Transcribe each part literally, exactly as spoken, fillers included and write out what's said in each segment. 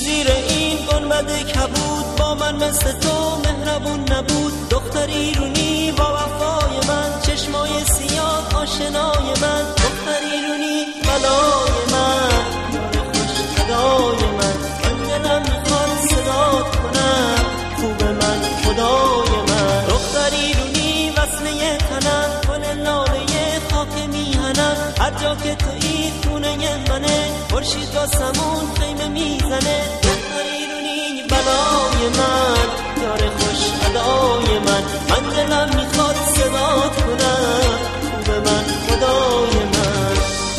زیر این گنبد کبود با من مثل تو مهربون نبود. دختر ایرونی با وفای من، چشمای سیاه آشنای من. دختر ایرونی بلای من، یار خوش ادای من. من دلم میخواد صدات کنم، خوب من خدای من. دختر ایرونی وصله تنم، گل لاله خاک میهنم. هر جا که تویی خونه منه، خورشید با سمون خیمه میزنه. دختر ایرونی بلای من، یار خوش ادای من. من دلم میخواد صدات کنم، خوب من خدای من.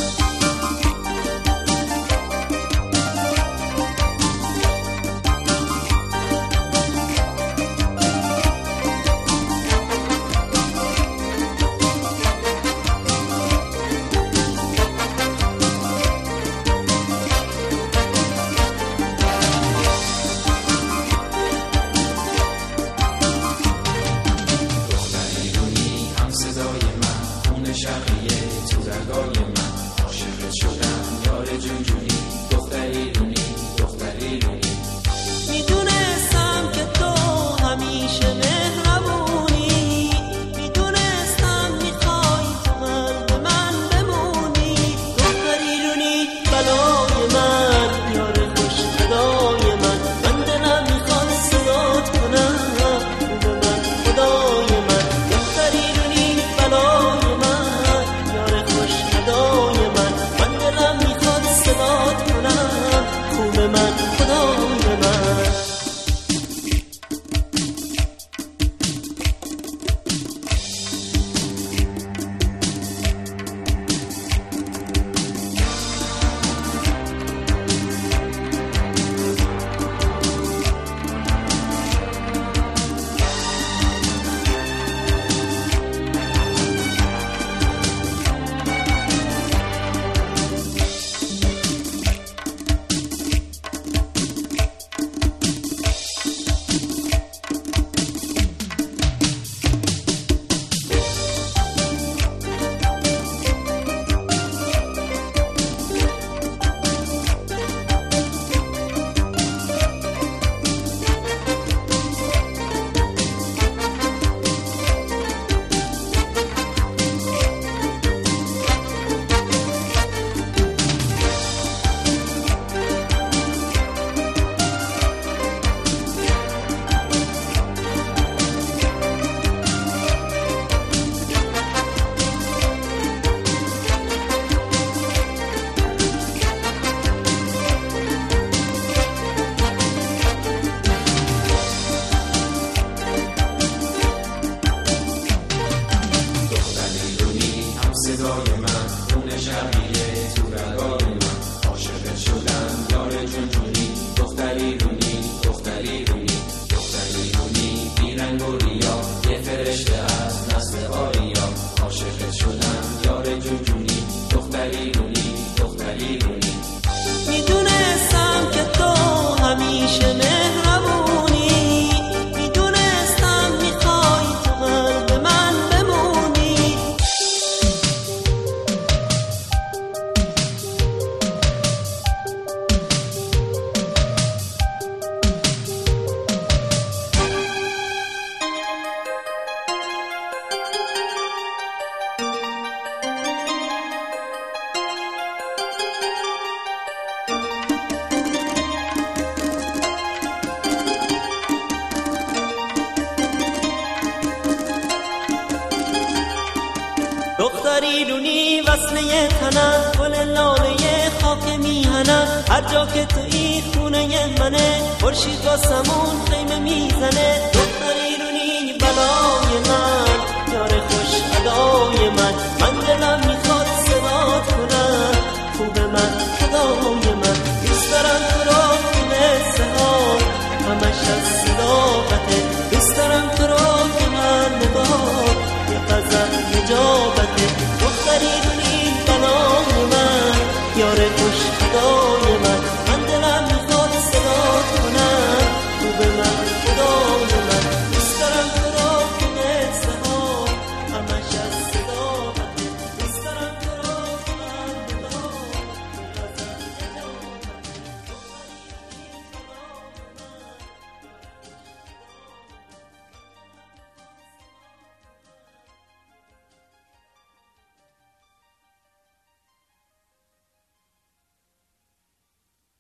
دختر ایرونی وصله تنم، گل لاله خاک میهنم. هر جا که تویی خونه منه، خورشید با سمون خیمه میزنه. دختر ایرونی بلای من، یار خوش ادای من. من